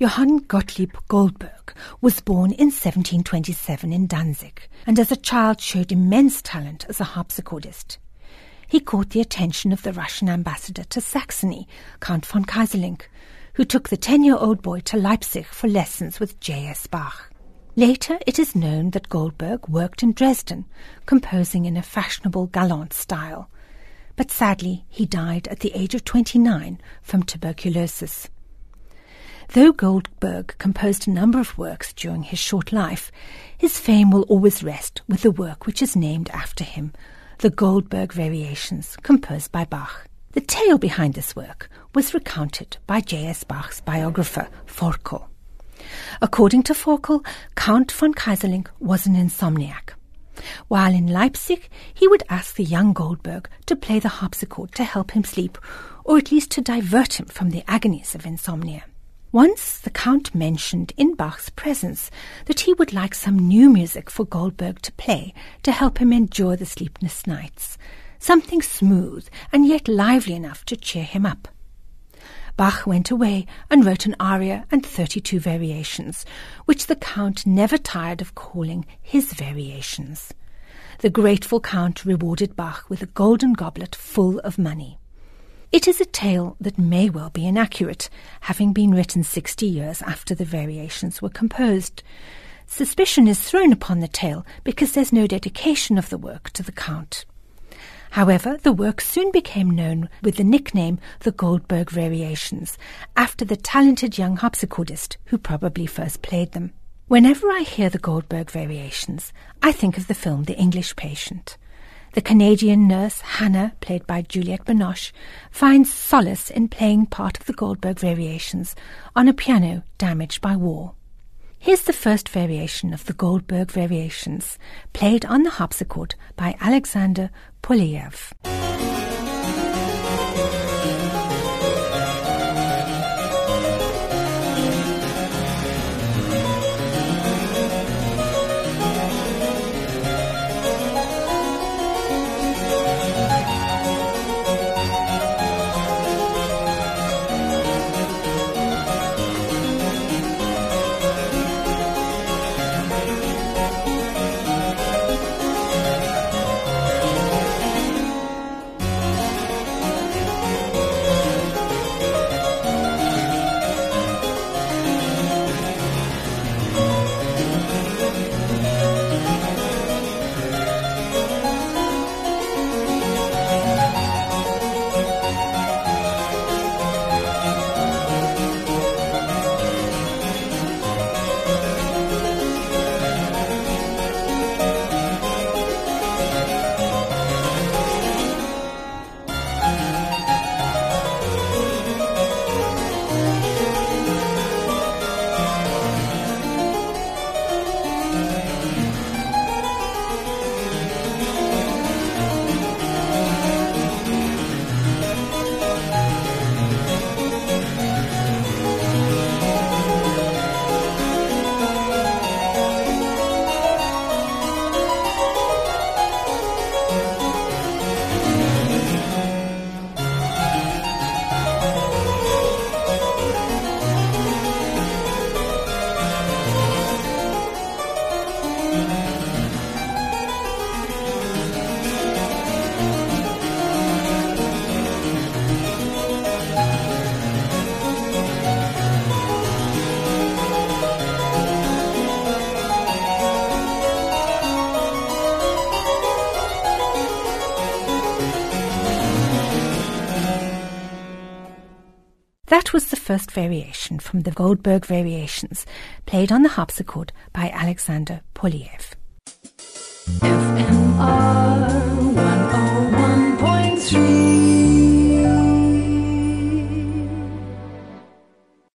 Johann Gottlieb Goldberg was born in 1727 in Danzig, and as a child showed immense talent as a harpsichordist. He caught the attention of the Russian ambassador to Saxony, Count von Keyserlingk, who took the 10-year-old boy to Leipzig for lessons with J.S. Bach. Later it is known that Goldberg worked in Dresden, composing in a fashionable galant style. But sadly he died at the age of 29 from tuberculosis. Though Goldberg composed a number of works during his short life, his fame will always rest with the work which is named after him, the Goldberg Variations, composed by Bach. The tale behind this work was recounted by J.S. Bach's biographer, Forkel. According to Forkel, Count von Keyserlingk was an insomniac. While in Leipzig, he would ask the young Goldberg to play the harpsichord to help him sleep, or at least to divert him from the agonies of insomnia. Once the Count mentioned in Bach's presence that he would like some new music for Goldberg to play to help him endure the sleepless nights, something smooth and yet lively enough to cheer him up. Bach went away and wrote an aria and 32 variations, which the Count never tired of calling his variations. The grateful Count rewarded Bach with a golden goblet full of money. It is a tale that may well be inaccurate, having been written 60 years after the variations were composed. Suspicion is thrown upon the tale because there's no dedication of the work to the Count. However, the work soon became known with the nickname the Goldberg Variations, after the talented young harpsichordist who probably first played them. Whenever I hear the Goldberg Variations, I think of the film The English Patient. The Canadian nurse, Hannah, played by Juliette Binoche, finds solace in playing part of the Goldberg Variations on a piano damaged by war. Here's the first variation of the Goldberg Variations, played on the harpsichord by Alexander Polyev. That was the first variation from the Goldberg Variations, played on the harpsichord by Alexander Polyev. FMR